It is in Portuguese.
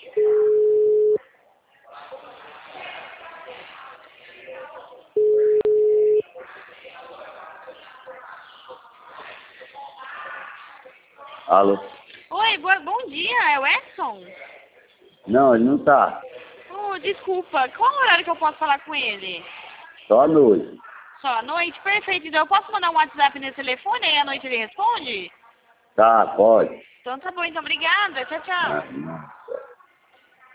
Alô? Oi, bom dia, é o Edson? Não, ele não tá. Oh, desculpa, qual é o horário que eu posso falar com ele? Só à noite. Só à noite? Perfeito, então eu posso mandar um WhatsApp nesse telefone e à noite ele responde? Tá, pode. Então tá bom, então obrigada, tchau, tchau. Não.